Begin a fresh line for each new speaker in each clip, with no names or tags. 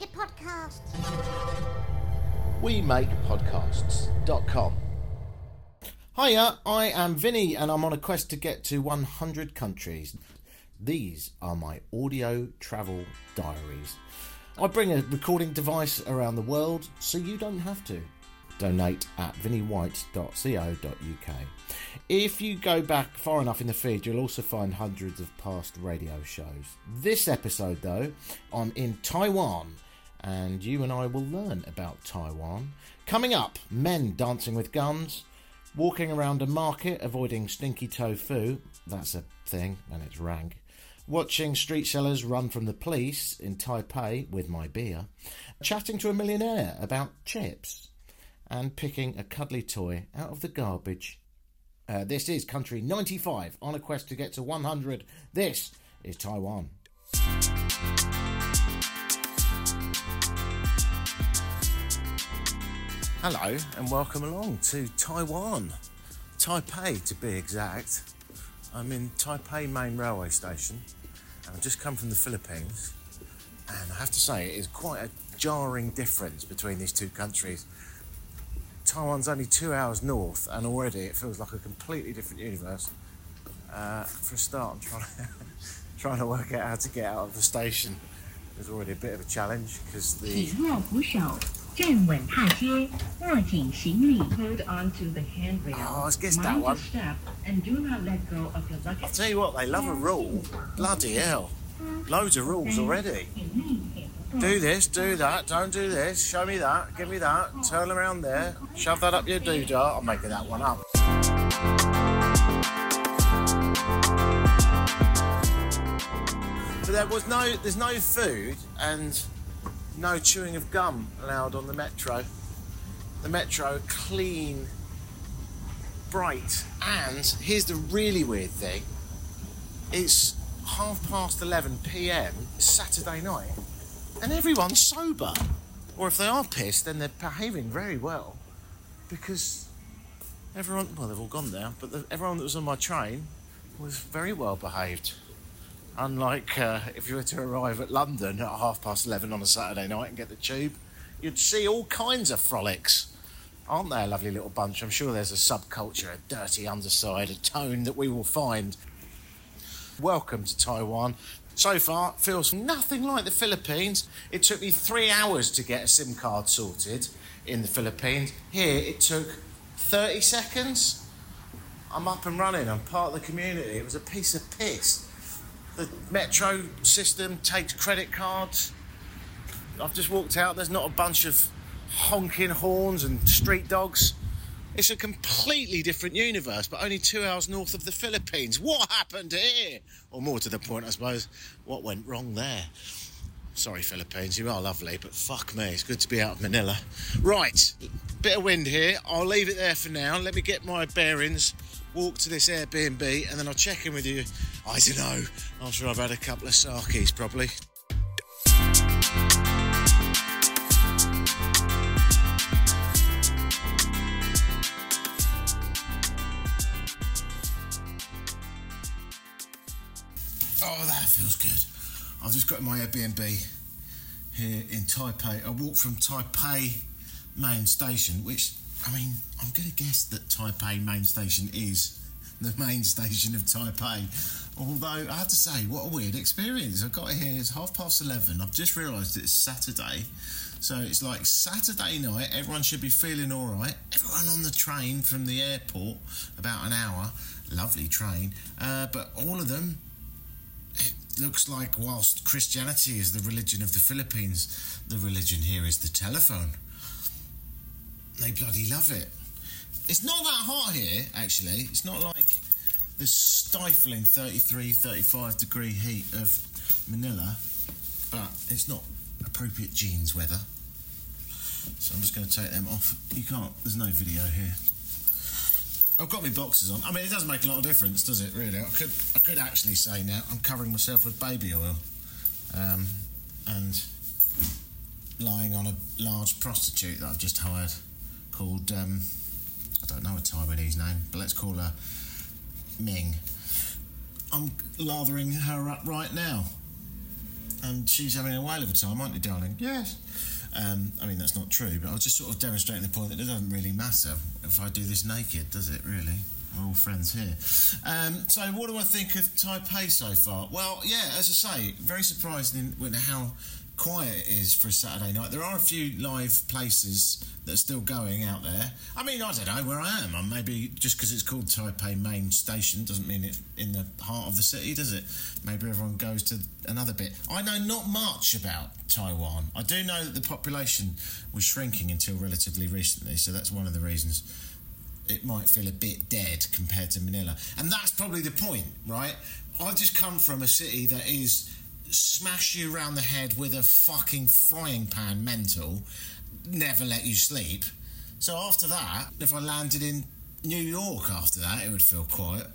make a podcast.
WeMakePodcasts.com. Hiya, I am Vinny and I'm on a quest to get to 100 countries. These are my audio travel diaries. I bring a recording device around the world so you don't have to. Donate at vinnywhite.co.uk. If you go back far enough in the feed, you'll also find hundreds of past radio shows. This episode, though, I'm in Taiwan, and you and I will learn about Taiwan. Coming up, men dancing with guns, walking around a market avoiding stinky tofu, that's a thing and it's rank, watching street sellers run from the police in Taipei with my beer, chatting to a millionaire about chips, and picking a cuddly toy out of the garbage. This is country 95 on a quest to get to 100. This is Taiwan. Hello and welcome along to Taiwan. Taipei to be exact. I'm in Taipei main railway station and I've just come from the Philippines, and I have to say it is quite a jarring difference between these two countries. Taiwan's only 2 hours north and already it feels like a completely different universe. For a start, I'm trying to work out how to get out of the station. There's already a bit of a challenge because the...
Hold on to the handrail.
Oh, I guess that one.
Step and do not let go of your luggage.
I'll tell you what, they love a rule. Bloody hell. Loads of rules already. Do this, do that, don't do this, show me that, give me that, turn around there, shove that up your doodah. I'm making that one up. But there's no food and no chewing of gum allowed on the metro. The metro, clean, bright, and here's the really weird thing, it's 11:30 p.m, Saturday night, and everyone's sober. Or if they are pissed, then they're behaving very well, because everyone, well, they've all gone now, but everyone that was on my train was very well behaved. Unlike if you were to arrive at London at 11:30 on a Saturday night and get the tube, you'd see all kinds of frolics. Aren't they a lovely little bunch? I'm sure there's a subculture, a dirty underside, a tone that we will find. Welcome to Taiwan. So far, it feels nothing like the Philippines. It took me 3 hours to get a SIM card sorted in the Philippines. Here, it took 30 seconds. I'm up and running. I'm part of the community. It was a piece of piss. The metro system takes credit cards. I've just walked out. There's not a bunch of honking horns and street dogs. It's a completely different universe, but only 2 hours north of the Philippines. What happened here? Or more to the point, I suppose, what went wrong there? Sorry, Philippines, you are lovely, but fuck me, it's good to be out of Manila. Right, bit of wind here. I'll leave it there for now. Let me get my bearings, walk to this Airbnb, and then I'll check in with you, I don't know, after I've had a couple of sakis, probably. Oh, that feels good. I've just got my Airbnb here in Taipei. I walked from Taipei main station, which, I mean, I'm going to guess that Taipei main station is the main station of Taipei. Although, I have to say, what a weird experience. I got here, it's 11:30. I've just realised it's Saturday. So it's like Saturday night, everyone should be feeling all right. Everyone on the train from the airport, about an hour. Lovely train. But all of them... It looks like whilst Christianity is the religion of the Philippines, the religion here is the telephone. They bloody love it. It's not that hot here, actually. It's not like the stifling 33, 35 degree heat of Manila, but it's not appropriate jeans weather. So I'm just going to take them off. You can't, there's no video here. I've got my boxers on. I mean, it doesn't make a lot of difference, does it, really? I could actually say now I'm covering myself with baby oil and lying on a large prostitute that I've just hired called, I don't know a Taiwanese name, but let's call her Ming. I'm lathering her up right now. And she's having a whale of a time, aren't you, darling? Yes. I mean, that's not true, but I was just sort of demonstrating the point that it doesn't really matter if I do this naked, does it, really? We're all friends here. So what do I think of Taipei so far? Well, yeah, as I say, very surprised in how quiet it is for a Saturday night. There are a few live places that are still going out there. I mean, I don't know where I am. I'm maybe just because it's called Taipei Main Station doesn't mean it's in the heart of the city, does it? Maybe everyone goes to another bit. I know not much about Taiwan. I do know that the population was shrinking until relatively recently, so that's one of the reasons it might feel a bit dead compared to Manila. And that's probably the point, right? I've just come from a city that is smash you around the head with a fucking frying pan mental, never let you sleep. So after that, if I landed in New York after that, it would feel quiet.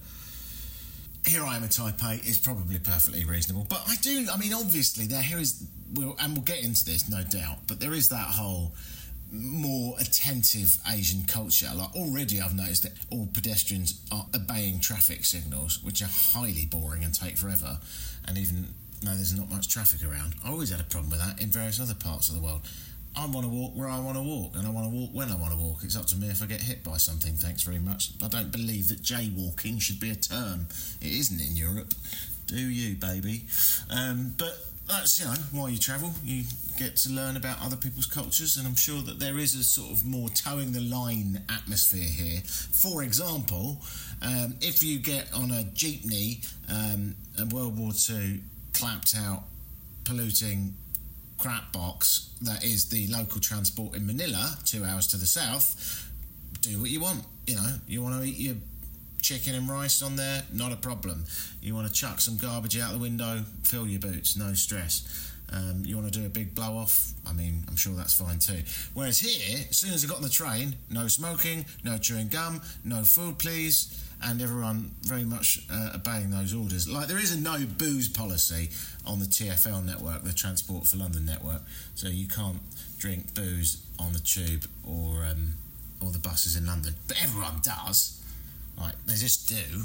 Here I am in Taipei, it's probably perfectly reasonable. But obviously, we'll get into this, no doubt, but there is that whole more attentive Asian culture. Like, already I've noticed that all pedestrians are obeying traffic signals, which are highly boring and take forever, and even though there's not much traffic around. I always had a problem with that in various other parts of the world. I want to walk where I want to walk, and I want to walk when I want to walk. It's up to me if I get hit by something, thanks very much. I don't believe that jaywalking should be a term. It isn't in Europe. Do you, baby? But that's, why you travel. You get to learn about other people's cultures, and I'm sure that there is a sort of more towing the line atmosphere here. For example, if you get on a jeepney, a World War II clapped out, polluting crap box that is the local transport in Manila, 2 hours to the south, do what you want. You want to eat your chicken and rice on there, not a problem. You want to chuck some garbage out the window, fill your boots, no stress. You want to do a big blow off, I'm sure that's fine too. Whereas here, as soon as I got on the train, no smoking, no chewing gum, no food please, and everyone very much obeying those orders. Like, there is a no booze policy on the TfL network, the Transport for London network, so you can't drink booze on the tube or the buses in London. But everyone does. Like, they just do.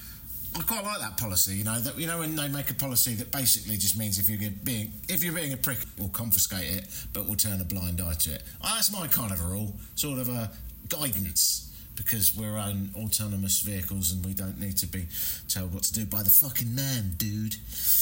I quite like that policy, when they make a policy that basically just means if you're being a prick, we'll confiscate it, but we'll turn a blind eye to it. That's my kind of a rule, sort of a guidance, because we're own autonomous vehicles and we don't need to be told what to do by the fucking man, dude.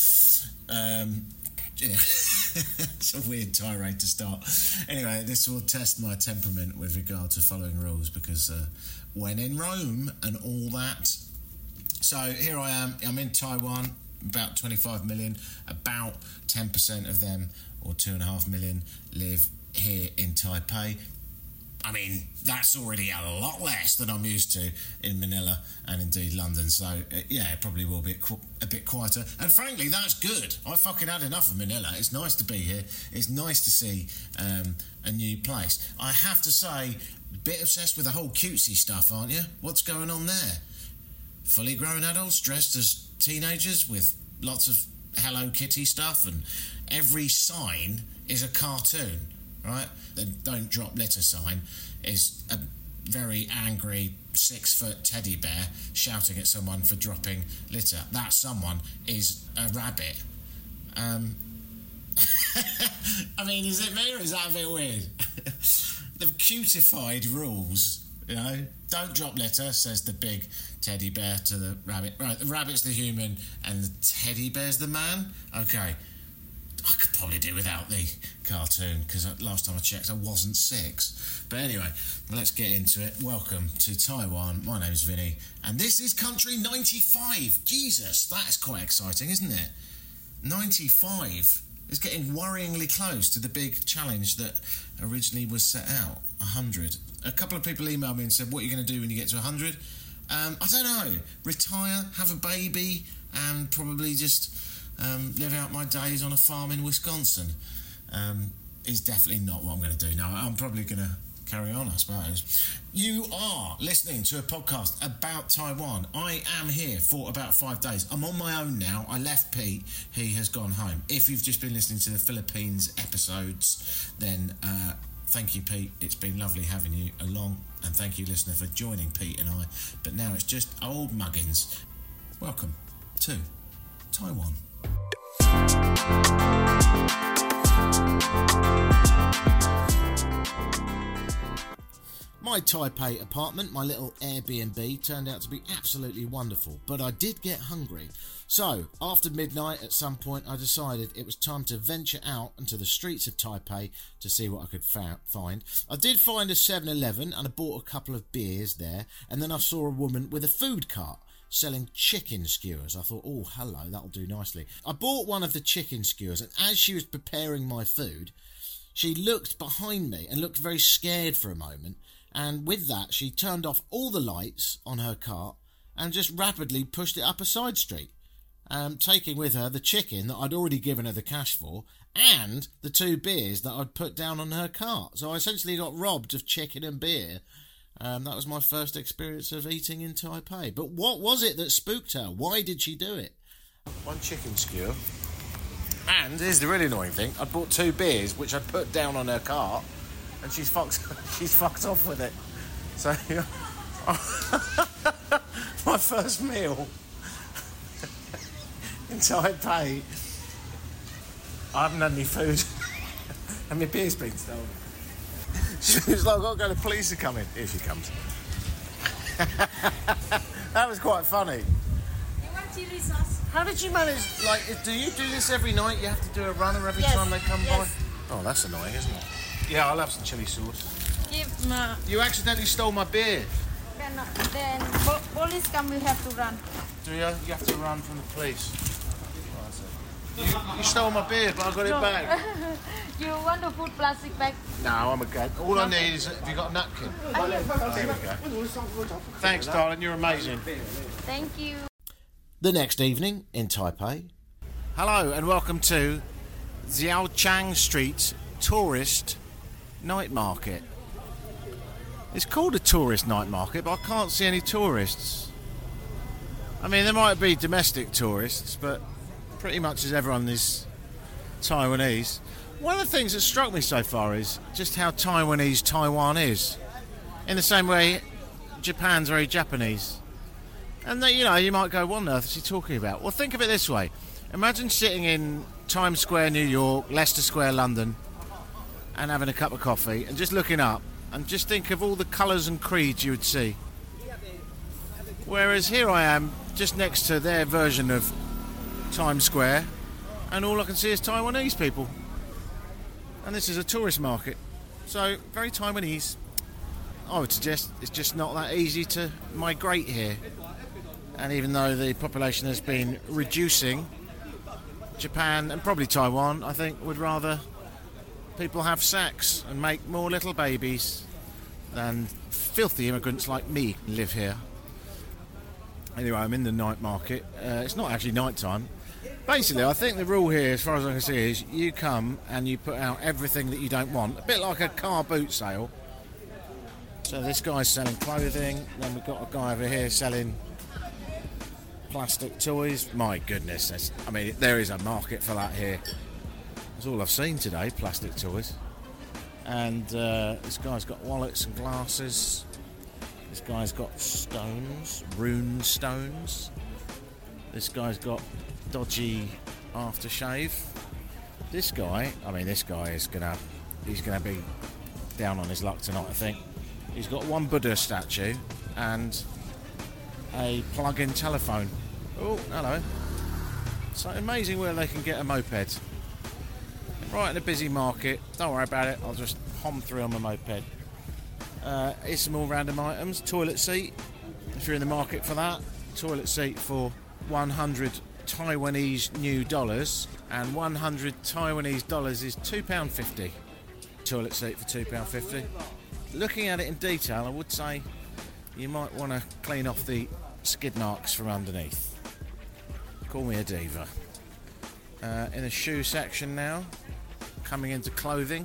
It's a weird tirade to start. Anyway, this will test my temperament with regard to following rules, because when in Rome and all that. So here I am, I'm in Taiwan, about 25 million, about 10% of them, or 2.5 million, live here in Taipei. That's already a lot less than I'm used to in Manila and indeed London, so it probably will be a bit quieter. And frankly, that's good. I fucking had enough of Manila. It's nice to be here. It's nice to see a new place. I have to say, bit obsessed with the whole cutesy stuff, aren't you? What's going on there? Fully grown adults dressed as teenagers with lots of Hello Kitty stuff, and every sign is a cartoon, right? The Don't Drop Litter sign is a very angry 6-foot teddy bear shouting at someone for dropping litter. That someone is a rabbit. Is it me or is that a bit weird? They've cutified rules, Don't drop litter, says the big teddy bear to the rabbit. Right, the rabbit's the human and the teddy bear's the man? Okay. I could probably do without the cartoon, because last time I checked I wasn't 6. But anyway, let's get into it. Welcome to Taiwan. My name's Vinny, and this is Country 95. Jesus, that's quite exciting, isn't it? 95 is getting worryingly close to the big challenge that originally was set out, 100. A couple of people emailed me and said, what are you going to do when you get to 100? I don't know. Retire, have a baby, and probably just live out my days on a farm in Wisconsin. Is definitely not what I'm going to do. No, I'm probably going to carry on, I suppose. You are listening to a podcast about Taiwan. I am here for about 5 days. I'm on my own now. I left Pete. He has gone home. If you've just been listening to the Philippines episodes, then thank you, Pete. It's been lovely having you along. And thank you, listener, for joining Pete and I. But now it's just old muggins. Welcome to Taiwan. My Taipei apartment, my little Airbnb, turned out to be absolutely wonderful, but I did get hungry. So, after midnight at some point, I decided it was time to venture out into the streets of Taipei to see what I could find. I did find a 7-Eleven and I bought a couple of beers there, and then I saw a woman with a food cart selling chicken skewers. I thought, oh, hello, that'll do nicely. I bought one of the chicken skewers, and as she was preparing my food, she looked behind me and looked very scared for a moment. And with that, she turned off all the lights on her cart and just rapidly pushed it up a side street, taking with her the chicken that I'd already given her the cash for and the 2 beers that I'd put down on her cart. So I essentially got robbed of chicken and beer. That was my first experience of eating in Taipei. But what was it that spooked her? Why did she do it? One chicken skewer. And here's the really annoying thing. I bought 2 beers, which I put down on her cart. And she's fucked off with it. So, my first meal in Taipei, I haven't had any food, and my beer's been stolen. She was like, I've got to go, the police are coming. Here she comes. That was quite funny.
You want chili sauce?
How did you manage, like, do you do this every night? You have to do a runner every time they come by? Oh, that's annoying, isn't it? Yeah, I'll have some chili sauce. You accidentally stole my beer.
Then police come, we have to run.
Do you? You have to run from the police. You stole my beer, but I got it back.
You want to put plastic bag?
No, I'm okay. All I need is, have you got a napkin? There we go. Thanks, darling. You're amazing.
Thank you.
The next evening in Taipei. Hello and welcome to Xiaochang Street Tourist Night Market. It's called a tourist night market, but I can't see any tourists. I mean, there might be domestic tourists, but pretty much as everyone is Taiwanese. One of the things that struck me so far is just how Taiwanese Taiwan is. In the same way, Japan's very Japanese. And you know, you might go, what on earth is he talking about? Well, think of it this way. Imagine sitting in Times Square, New York, Leicester Square, London, and having a cup of coffee and just looking up and just think of all the colours and creeds you would see. Whereas here I am just next to their version of Times Square and all I can see is Taiwanese people. And this is a tourist market. So, very Taiwanese. I would suggest it's just not that easy to migrate here. And even though the population has been reducing, Japan and probably Taiwan, I think, would rather people have sex and make more little babies than filthy immigrants like me live here. Anyway, I'm in the night market. It's not actually night time. Basically, I think the rule here, as far as I can see, is you come and you put out everything that you don't want. A bit like a car boot sale. So this guy's selling clothing. Then we've got a guy over here selling plastic toys. My goodness, I mean, there is a market for that here. That's all I've seen today, plastic toys. And this guy's got wallets and glasses. This guy's got stones, rune stones. This guy's got dodgy aftershave. This guy is he's gonna be down on his luck tonight, I think. He's got one Buddha statue and a plug-in telephone. Oh, hello. So amazing where they can get a moped. Right in a busy market. Don't worry about it, I'll just hom through on my moped. Here's some more random items. Toilet seat, if you're in the market for that. Toilet seat for 100 Taiwanese new dollars, and 100 Taiwanese dollars is £2.50. Toilet seat for £2.50. Looking at it in detail, I would say you might want to clean off the skid marks from underneath. Call me a diva. In the shoe section now, coming into clothing.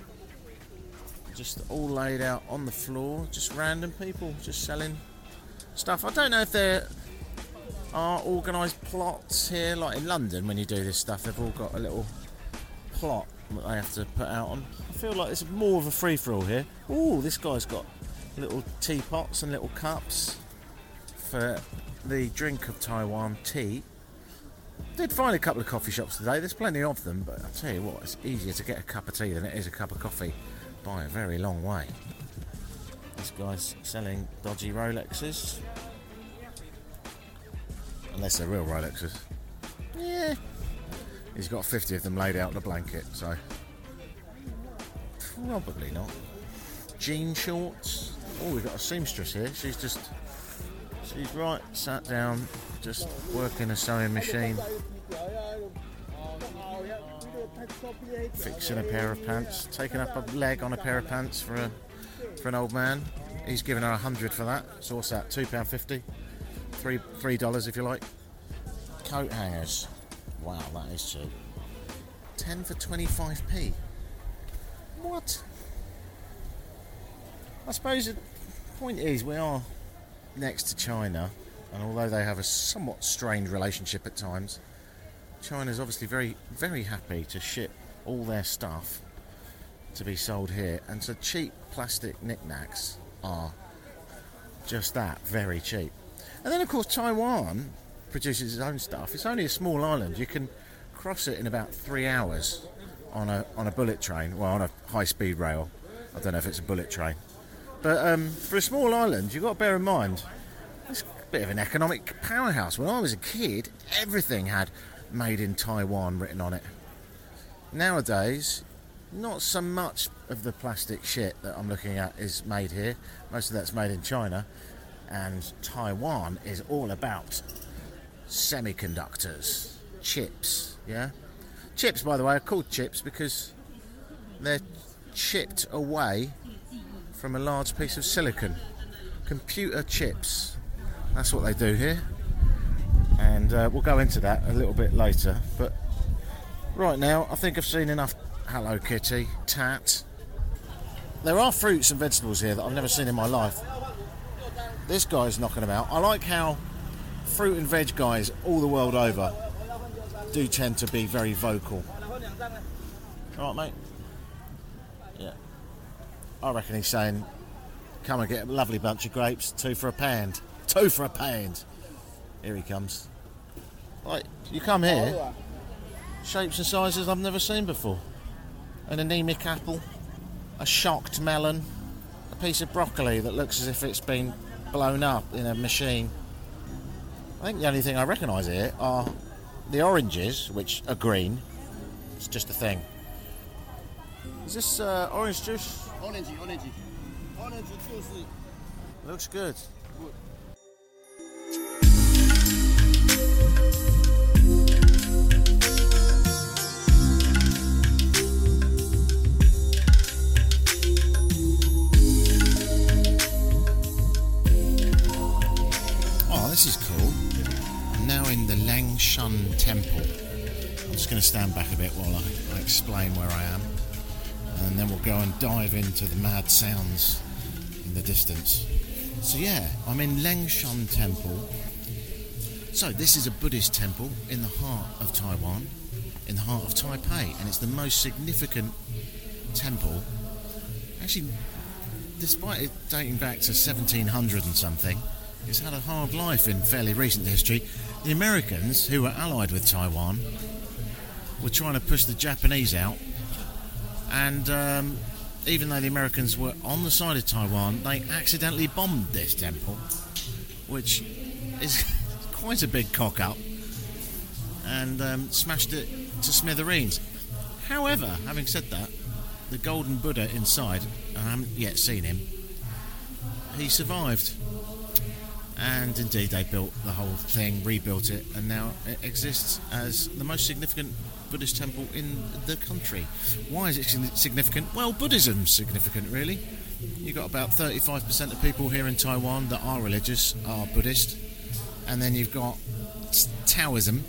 Just all laid out on the floor, just random people just selling stuff. I don't know if there are organised plots here, like in London when you do this stuff, they've all got a little plot that they have to put out on. I feel like it's more of a free-for-all here. Ooh, this guy's got little teapots and little cups for the drink of Taiwan, tea. Did find a couple of coffee shops today. There's plenty of them, but I'll tell you what, it's easier to get a cup of tea than it is a cup of coffee by a very long way. This guy's selling dodgy Rolexes. Unless they're real Rolexes. Yeah. He's got 50 of them laid out in a blanket, so probably not. Jean shorts. Oh, we've got a seamstress here. She's right sat down, just working a sewing machine, fixing a pair of pants, taking up a leg on a pair of pants for an old man. He's given her 100 for that. So what's that? £2.50, $3 if you like. Coat hangers. Wow, that is cheap. 10 for 25p. What? I suppose the point is we are next to China, and although they have a somewhat strained relationship at times, China's obviously very, very happy to ship all their stuff to be sold here, and so cheap plastic knickknacks are just that, very cheap. And then of course Taiwan produces its own stuff. It's only a small island. You can cross it in about 3 hours on a bullet train, well, on a high-speed rail. I don't know if it's a bullet train. But for a small island, you've got to bear in mind, it's a bit of an economic powerhouse. When I was a kid, everything had made in Taiwan written on it. Nowadays, not so much of the plastic shit that I'm looking at is made here. Most of that's made in China. And Taiwan is all about semiconductors, chips, yeah? Chips, by the way, are called chips because they're chipped away from a large piece of silicon. Computer chips. That's what they do here. And we'll go into that a little bit later. But right now, I think I've seen enough Hello Kitty, tat. There are fruits and vegetables here that I've never seen in my life. This guy's knocking them out. I like how fruit and veg guys all the world over do tend to be very vocal. Alright, mate? Yeah. I reckon he's saying, come and get a lovely bunch of grapes, 2 for a pound. 2 for a pound. Here he comes. Right, you come here, shapes and sizes I've never seen before. An anemic apple, a shocked melon, a piece of broccoli that looks as if it's been blown up in a machine. I think the only thing I recognise here are the oranges, which are green. It's just a thing. Is this orange juice?
Orange juice.
Looks good. Oh, this is cool. I'm now in the Langshan Temple. I'm just going to stand back a bit while I explain where I am, and then we'll go and dive into the mad sounds in the distance. So yeah, I'm in Langshan Temple. So this is a Buddhist temple in the heart of Taiwan, in the heart of Taipei, and it's the most significant temple. Actually, despite it dating back to 1700 and something, it's had a hard life in fairly recent history. The Americans, who were allied with Taiwan, were trying to push the Japanese out, and even though the Americans were on the side of Taiwan, they accidentally bombed this temple, which is quite a big cock-up, and smashed it to smithereens. However, having said that, the Golden Buddha inside, I haven't yet seen him, he survived. And indeed they built the whole thing, rebuilt it, and now it exists as the most significant Buddhist temple in the country. Why is it significant? Well, Buddhism's significant, really. You've got about 35% of people here in Taiwan that are religious, are Buddhist. And then you've got Taoism,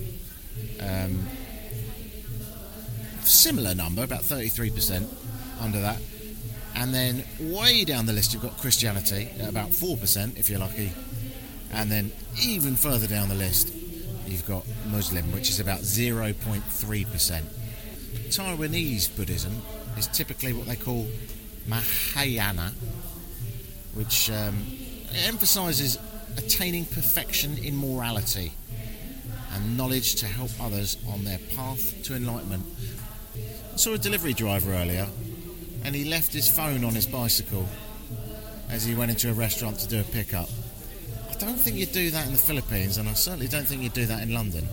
similar number, about 33% under that. And then way down the list you've got Christianity at about 4% if you're lucky, and then even further down the list you've got Muslim, which is about 0.3%. Taiwanese Buddhism is typically what they call Mahayana, which emphasises attaining perfection in morality, and knowledge to help others on their path to enlightenment. I saw a delivery driver earlier, and he left his phone on his bicycle as he went into a restaurant to do a pickup. I don't think you'd do that in the Philippines, and I certainly don't think you'd do that in London.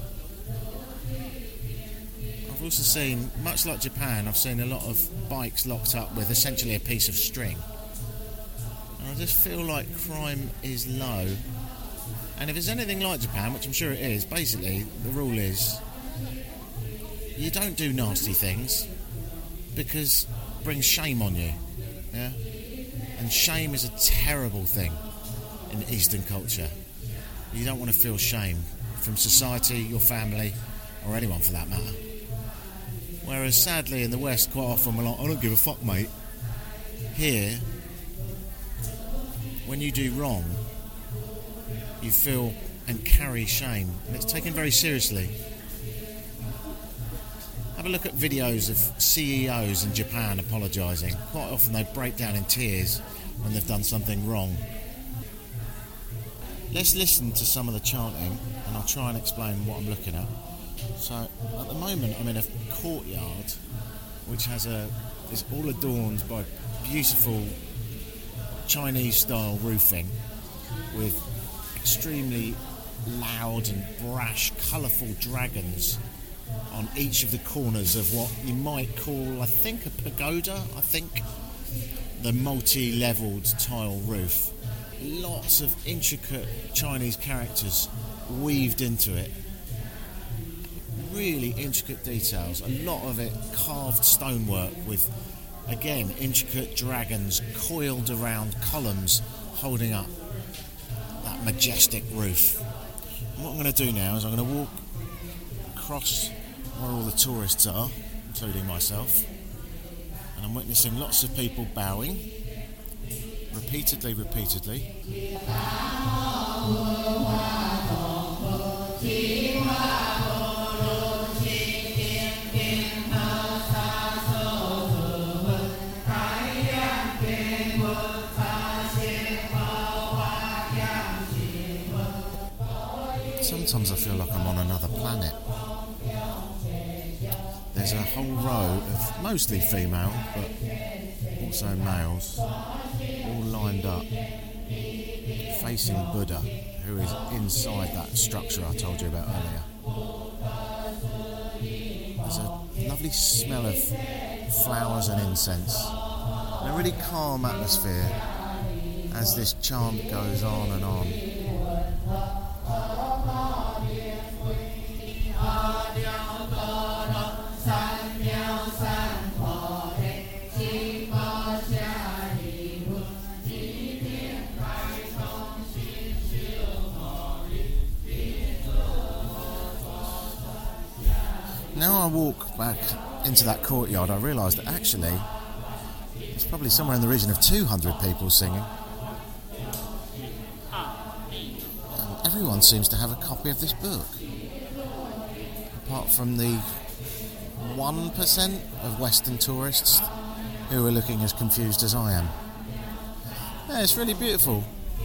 I've also seen, much like Japan, I've seen a lot of bikes locked up with essentially a piece of string. And I just feel like crime is low. And if it's anything like Japan, which I'm sure it is, basically the rule is you don't do nasty things because it brings shame on you. Yeah? And shame is a terrible thing in Eastern culture. You don't want to feel shame from society, your family, or anyone for that matter. Whereas sadly in the West quite often we're like, I don't give a fuck, mate. Here, when you do wrong, you feel and carry shame, and it's taken very seriously. Have a look at videos of CEOs in Japan apologising. Quite often they break down in tears when they've done something wrong. Let's listen to some of the chanting, and I'll try and explain what I'm looking at. So, at the moment I'm in a courtyard which is all adorned by beautiful Chinese-style roofing with extremely loud and brash, colourful dragons on each of the corners of what you might call, I think, a pagoda. The multi-levelled tile roof. Lots of intricate Chinese characters weaved into it. Really intricate details. A lot of it carved stonework with, again, intricate dragons coiled around columns holding up that majestic roof. And what I'm going to do now is I'm going to walk across where all the tourists are, including myself, and I'm witnessing lots of people bowing repeatedly. Sometimes I feel like I'm on another planet. There's a whole row of mostly female, but also males, all lined up, facing Buddha, who is inside that structure I told you about earlier. There's a lovely smell of flowers and incense, and a really calm atmosphere as this chant goes on and on. Now I walk back into that courtyard, I realise that actually it's probably somewhere in the region of 200 people singing. And everyone seems to have a copy of this book. Apart from the 1% of Western tourists who are looking as confused as I am. Yeah, it's really beautiful.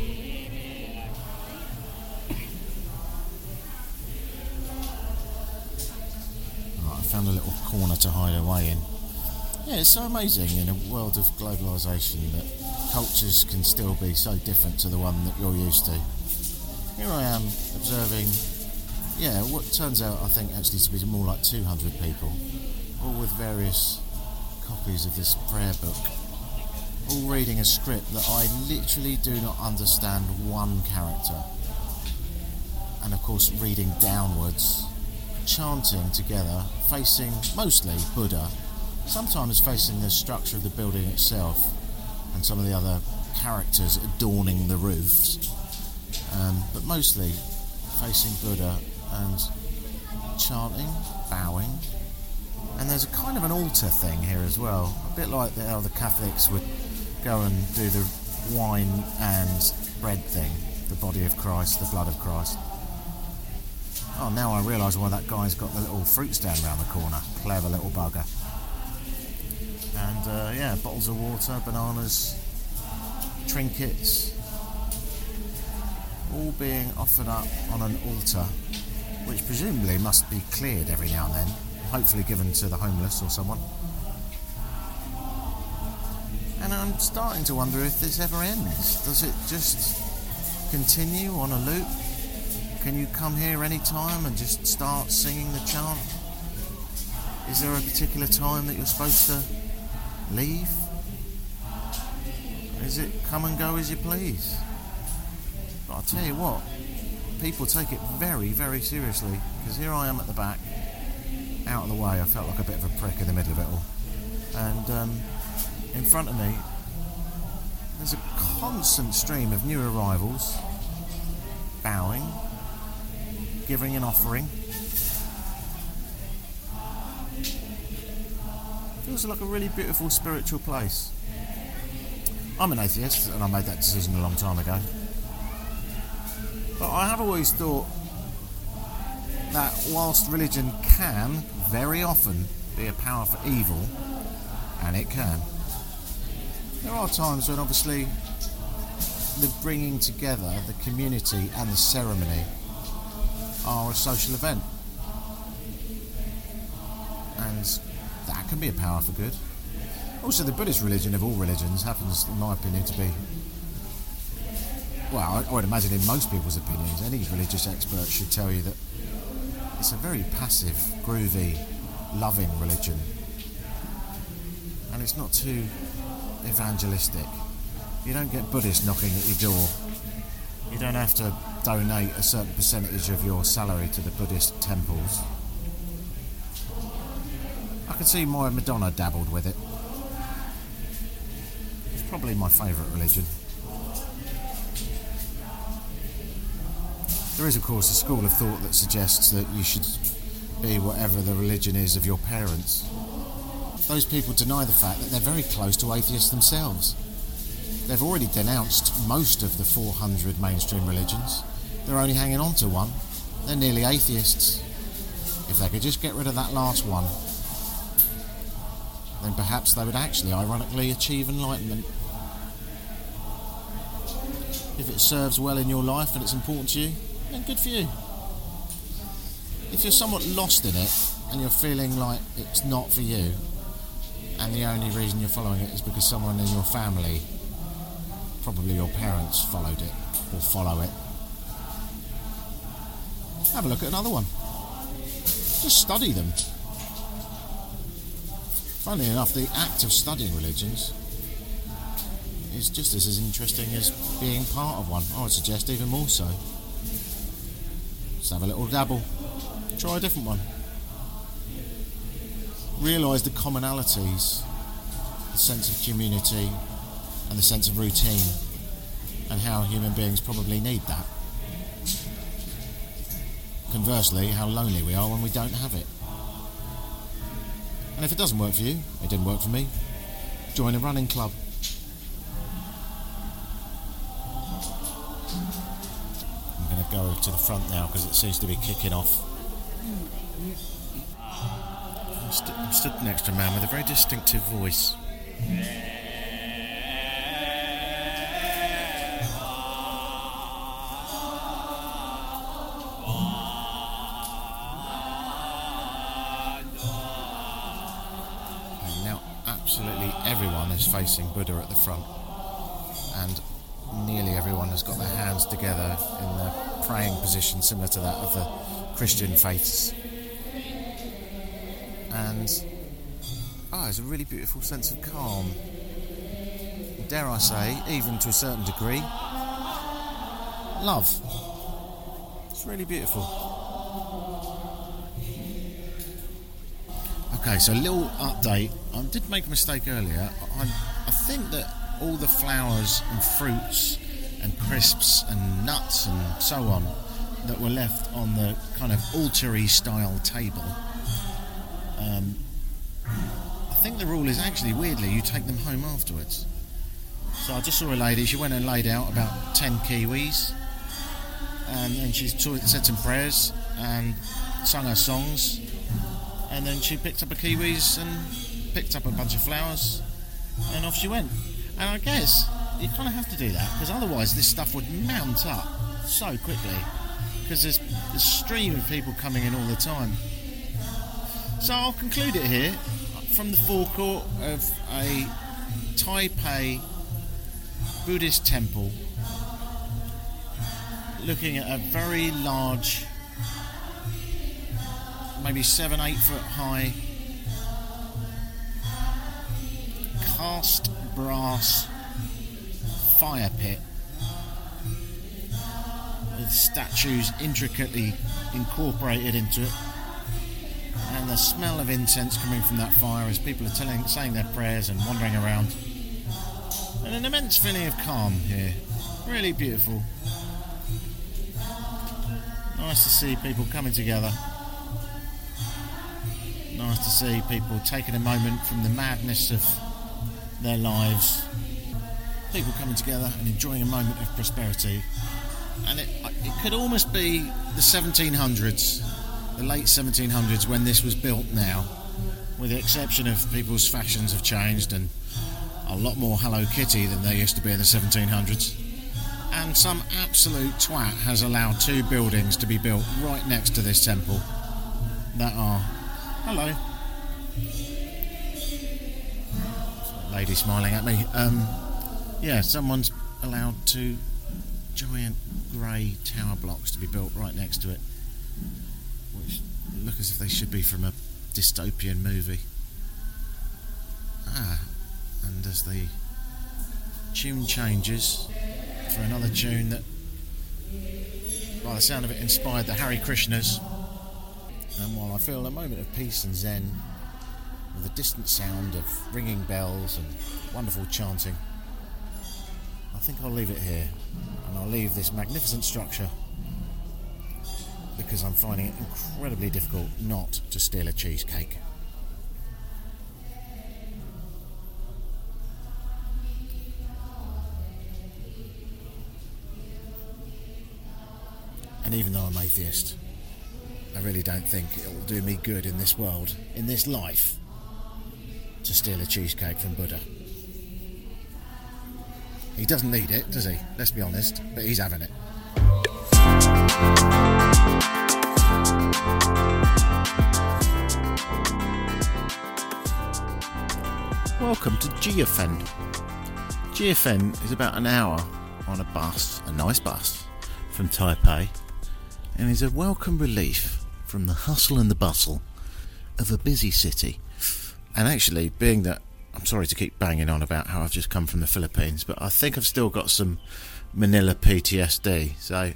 Found a little corner to hide away in. Yeah, it's so amazing in a world of globalisation that cultures can still be so different to the one that you're used to. Here I am observing, what turns out I think actually to be more like 200 people, all with various copies of this prayer book, all reading a script that I literally do not understand one character, and of course reading downwards, chanting together, facing mostly Buddha, sometimes facing the structure of the building itself and some of the other characters adorning the roofs, but mostly facing Buddha and chanting, bowing. And there's a kind of an altar thing here as well, a bit like how the Catholics would go and do the wine and bread thing, the body of Christ, the blood of Christ. Oh, now I realise why that guy's got the little fruit stand round the corner. Clever little bugger. And, bottles of water, bananas, trinkets, all being offered up on an altar which presumably must be cleared every now and then, hopefully given to the homeless or someone. And I'm starting to wonder if this ever ends. Does it just continue on a loop? Can you come here any time and just start singing the chant? Is there a particular time that you're supposed to leave? Is it come and go as you please? But I'll tell you what, people take it very, very seriously, because here I am at the back, out of the way. I felt like a bit of a prick in the middle of it all. And in front of me, there's a constant stream of new arrivals, bowing, giving an offering. Feels like a really beautiful spiritual place. I'm an atheist, and I made that decision a long time ago. But I have always thought that whilst religion can, very often, be a power for evil, and it can, there are times when obviously the bringing together the community and the ceremony are a social event. And that can be a power for good. Also, the Buddhist religion of all religions happens, in my opinion, to be, well, I would imagine in most people's opinions, any religious expert should tell you that it's a very passive, groovy, loving religion. And it's not too evangelistic. You don't get Buddhists knocking at your door. You don't have to donate a certain percentage of your salary to the Buddhist temples. I can see my Madonna dabbled with it. It's probably my favourite religion. There is, of course, a school of thought that suggests that you should be whatever the religion is of your parents. Those people deny the fact that they're very close to atheists themselves. They've already denounced most of the 400 mainstream religions. They're only hanging on to one. They're nearly atheists. If they could just get rid of that last one, then perhaps they would actually, ironically, achieve enlightenment. If it serves well in your life and it's important to you, then good for you. If you're somewhat lost in it and you're feeling like it's not for you, and the only reason you're following it is because someone in your family, probably your parents, followed it or follow it, have a look at another one. Just study them. Funnily enough, the act of studying religions is just as interesting as being part of one. I would suggest even more so. Just have a little dabble. Try a different one. Realise the commonalities, the sense of community and the sense of routine, and how human beings probably need that. Conversely, how lonely we are when we don't have it. And if it doesn't work for you, it didn't work for me, join a running club. I'm going to go to the front now because it seems to be kicking off. I'm stood next to a man with a very distinctive voice. And now absolutely everyone is facing Buddha at the front, and nearly everyone has got their hands together in the praying position similar to that of the Christian faiths. And there's a really beautiful sense of calm. Dare I say, even to a certain degree, love. It's really beautiful. Okay, so a little update. I did make a mistake earlier. I think that all the flowers and fruits and crisps and nuts and so on that were left on the kind of altar-y style table, I think the rule is actually, weirdly, you take them home afterwards. So I just saw a lady, she went and laid out about 10 kiwis, and she said some prayers and sung her songs, and then she picked up her kiwis and picked up a bunch of flowers, and off she went. And I guess you kind of have to do that, because otherwise this stuff would mount up so quickly. because there's a stream of people coming in all the time. So I'll conclude it here from the forecourt of a Taipei Buddhist temple, looking at a very large, maybe 7-8 foot high, cast brass fire pit with statues intricately incorporated into it, and the smell of incense coming from that fire as people are saying their prayers and wandering around, and an immense feeling of calm here. Really beautiful. Nice to see people coming together. Nice to see people taking a moment from the madness of their lives. People coming together and enjoying a moment of prosperity. And it could almost be the 1700s, the late 1700s, when this was built now, with the exception of people's fashions have changed and a lot more Hello Kitty than there used to be in the 1700s. And some absolute twat has allowed 2 buildings to be built right next to this temple that are... Hello. Lady smiling at me. Yeah, someone's allowed 2 giant grey tower blocks to be built right next to it, which look as if they should be from a dystopian movie. And as the tune changes for another tune that, by the sound of it, inspired the Hare Krishnas, and while I feel a moment of peace and zen with a distant sound of ringing bells and wonderful chanting, I think I'll leave it here, and I'll leave this magnificent structure because I'm finding it incredibly difficult not to steal a cheesecake. And even though I'm atheist, I really don't think it will do me good in this world, in this life, to steal a cheesecake from Buddha. He doesn't need it, does he? Let's be honest, but he's having it. Welcome to Jiufen. Jiufen is about an hour on a bus, a nice bus, from Taipei, and is a welcome relief from the hustle and the bustle of a busy city. And actually, being that, I'm sorry to keep banging on about how I've just come from the Philippines, but I think I've still got some Manila PTSD, so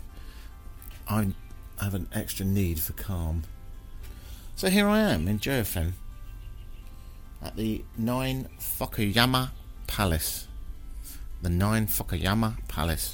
I have an extra need for calm. So here I am in Jiufen at the 9 Fukuyama Palace. The 9 Fukuyama Palace.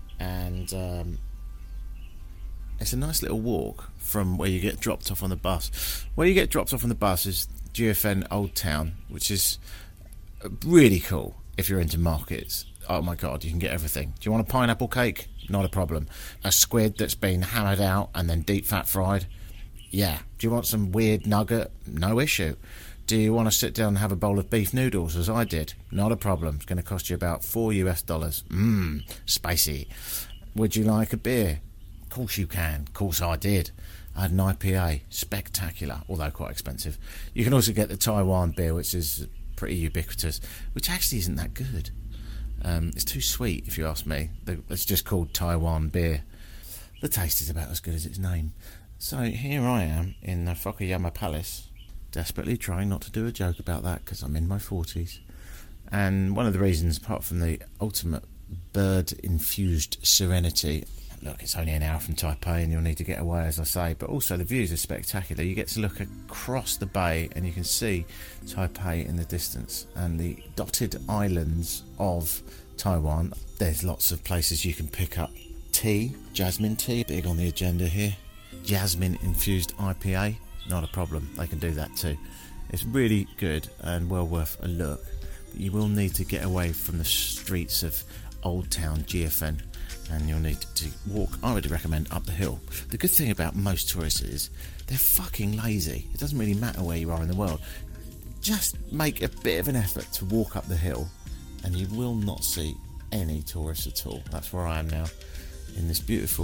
And it's a nice little walk from where you get dropped off on the bus. Where you get dropped off on the bus is Jiufen Old Town, which is really cool if you're into markets. Oh my god, you can get everything. Do you want a pineapple cake? Not a problem. A squid that's been hammered out and then deep fat fried? Yeah. Do you want some weird nugget? No issue. Do you want to sit down and have a bowl of beef noodles as I did? Not a problem. It's going to cost you about $4 US. Spicy. Would you like a beer? Of course you can. Of course I did. I had an IPA. Spectacular, although quite expensive. You can also get the Taiwan beer, which is pretty ubiquitous, which actually isn't that good. It's too sweet, if you ask me. It's just called Taiwan beer. The taste is about as good as its name. So here I am in the Fukuyama Palace, desperately trying not to do a joke about that because I'm in my 40s. And one of the reasons, apart from the ultimate bird-infused serenity, look, it's only an hour from Taipei and you'll need to get away, as I say, but also the views are spectacular. You get to look across the bay and you can see Taipei in the distance and the dotted islands of Taiwan. There's lots of places you can pick up tea, jasmine tea, big on the agenda here. Jasmine infused IPA, not a problem, they can do that too. It's really good and well worth a look. But you will need to get away from the streets of Old Town Jiufen, and you'll need to walk, I would recommend, up the hill. The good thing about most tourists is they're fucking lazy. It doesn't really matter where you are in the world. Just make a bit of an effort to walk up the hill and you will not see any tourists at all. That's where I am now, in this beautiful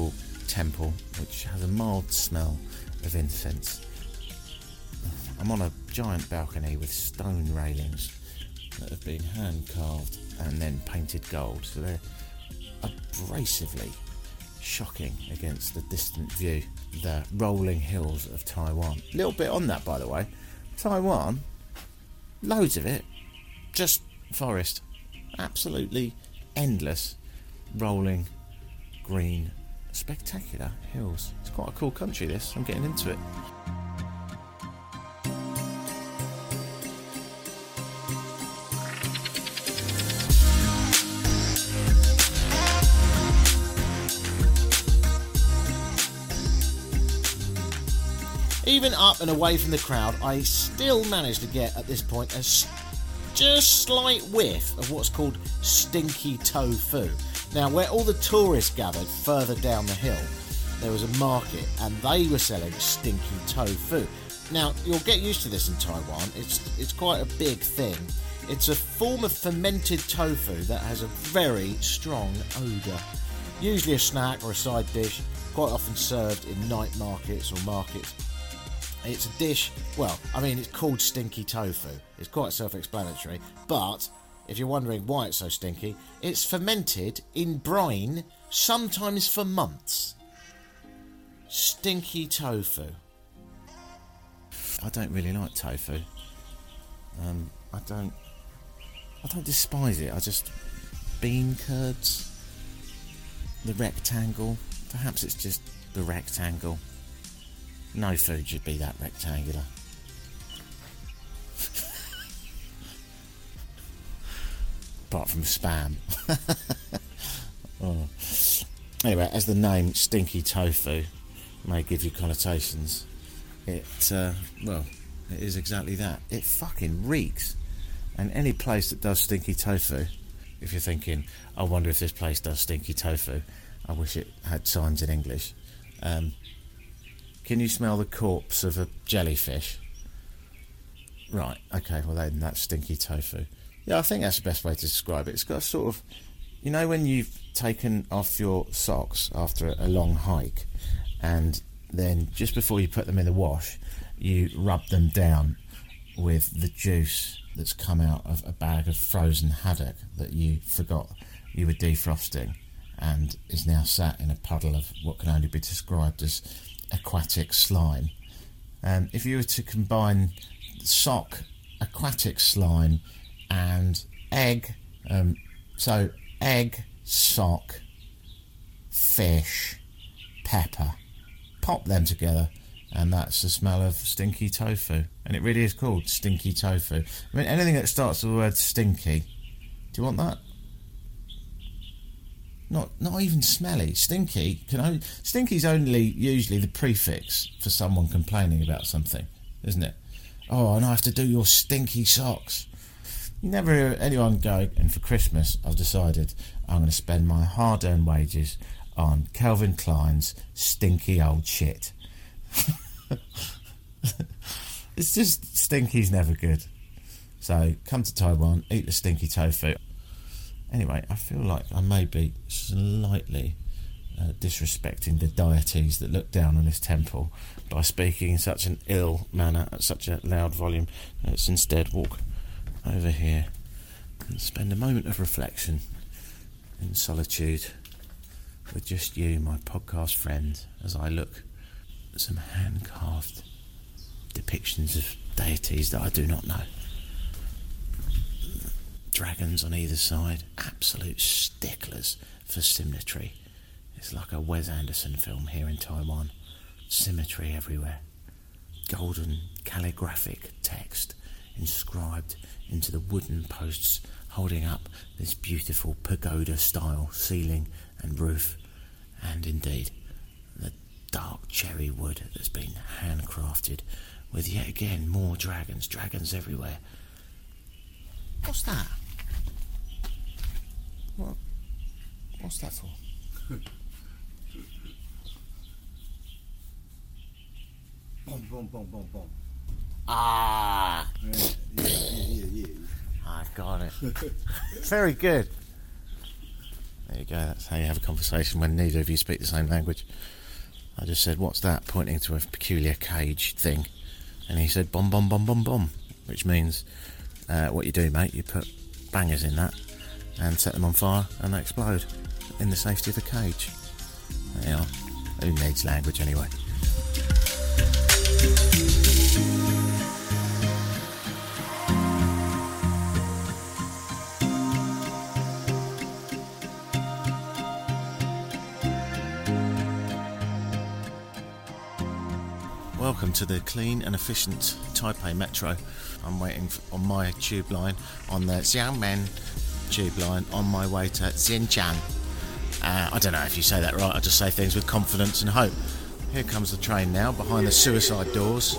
temple, which has a mild smell of incense. I'm on a giant balcony with stone railings that have been hand carved and then painted gold, so they're abrasively shocking against the distant view, the rolling hills of Taiwan. A little bit on that, by the way. Taiwan, loads of it, just forest, absolutely endless, rolling, green, spectacular hills. It's quite a cool country, this. I'm getting into it. Even up and away from the crowd, I still managed to get, at this point, a just slight whiff of what's called stinky tofu. Now, where all the tourists gathered further down the hill, there was a market, and they were selling stinky tofu. Now, you'll get used to this in Taiwan. It's quite a big thing. It's a form of fermented tofu that has a very strong odour. Usually a snack or a side dish, quite often served in night markets or markets. It's a dish, well, I mean, it's called stinky tofu. It's quite self-explanatory, but if you're wondering why it's so stinky, it's fermented in brine, sometimes for months. Stinky tofu. I don't really like tofu. I don't despise it. I just bean curds, the rectangle. Perhaps it's just the rectangle. No food should be that rectangular. Apart from spam. Oh. Anyway, as the name stinky tofu may give you connotations, it is exactly that. It fucking reeks. And any place that does stinky tofu, if you're thinking, I wonder if this place does stinky tofu, I wish it had signs in English. Can you smell the corpse of a jellyfish? Right, okay, well then that's stinky tofu. Yeah, I think that's the best way to describe it. It's got a sort of, you know when you've taken off your socks after a long hike, and then just before you put them in the wash, you rub them down with the juice that's come out of a bag of frozen haddock that you forgot you were defrosting, and is now sat in a puddle of what can only be described as aquatic slime. If you were to combine sock, aquatic slime and egg, so egg, sock, fish, pepper, pop them together, and that's the smell of stinky tofu. And it really is called stinky tofu. I mean, anything that starts with the word stinky, do you want that? Not even smelly. Stinky stinky's only usually the prefix for someone complaining about something, isn't it? Oh, and I have to do your stinky socks. You never hear anyone go, and for Christmas I've decided I'm going to spend my hard-earned wages on Calvin Klein's stinky old shit. It's just, stinky's never good. So come to Taiwan, eat the stinky tofu. Anyway, I feel like I may be slightly disrespecting the deities that look down on this temple by speaking in such an ill manner at such a loud volume. Let's instead walk over here and spend a moment of reflection in solitude with just you, my podcast friend, as I look at some hand-carved depictions of deities that I do not know. Dragons on either side, absolute sticklers for symmetry. It's like a Wes Anderson film here in Taiwan. Symmetry everywhere. Golden calligraphic text inscribed into the wooden posts holding up this beautiful pagoda-style ceiling and roof, and indeed the dark cherry wood that's been handcrafted with yet again more dragons everywhere. What's that? What's that for?
Boom, boom, boom, boom, boom.
Ah!
Yeah.
I got it. Very good. There you go, that's how you have a conversation when neither of you speak the same language. I just said, what's that? Pointing to a peculiar cage thing. And he said, bomb, bomb, bomb, bomb, bomb. Which means, what you do, mate, you put bangers in that and set them on fire and they explode in the safety of the cage. There you are. Who needs language anyway? Welcome to the clean and efficient Taipei Metro. I'm waiting on my tube line on the Xiamen tube line on my way to Xinjiang. I don't know if you say that right, I just say things with confidence and hope. Here comes the train now, behind the suicide doors.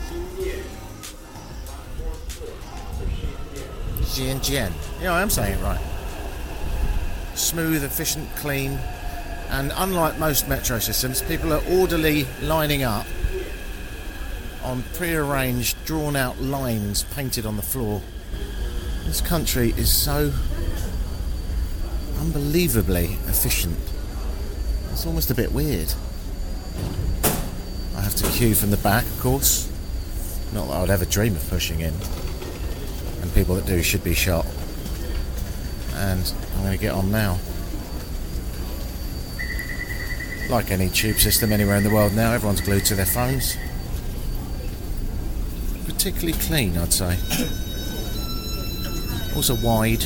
Xinjiang. Yeah, I am saying it right. Smooth, efficient, clean, and unlike most metro systems, people are orderly lining up on pre-arranged, drawn-out lines painted on the floor. This country is so unbelievably efficient. It's almost a bit weird. I have to queue from the back, of course. Not that I would ever dream of pushing in. And people that do should be shot. And I'm going to get on now. Like any tube system anywhere in the world now, everyone's glued to their phones. Particularly clean, I'd say. Also wide.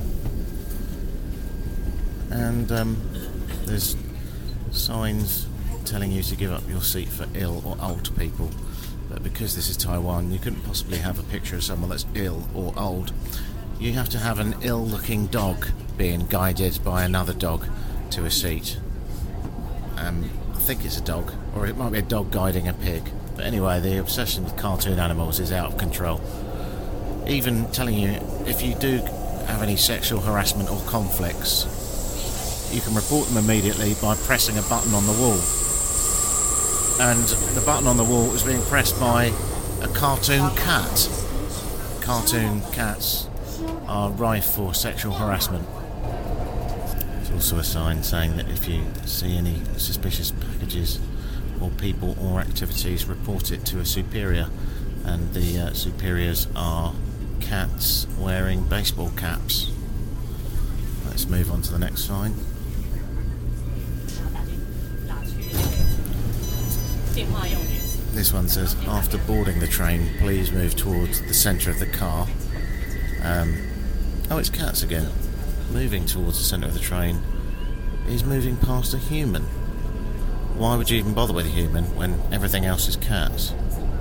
And there's signs telling you to give up your seat for ill or old people. But because this is Taiwan, you couldn't possibly have a picture of someone that's ill or old. You have to have an ill-looking dog being guided by another dog to a seat. I think it's a dog, or it might be a dog guiding a pig. But anyway, the obsession with cartoon animals is out of control. Even telling you, if you do have any sexual harassment or conflicts, you can report them immediately by pressing a button on the wall. And the button on the wall is being pressed by a cartoon cat. Cartoon cats are rife for sexual harassment. There's also a sign saying that if you see any suspicious packages or people or activities, report it to a superior. And the superiors are cats wearing baseball caps. Let's move on to the next sign. This one says, after boarding the train, please move towards the centre of the car. Oh, it's cats again. Moving towards the centre of the train is moving past a human. Why would you even bother with a human when everything else is cats?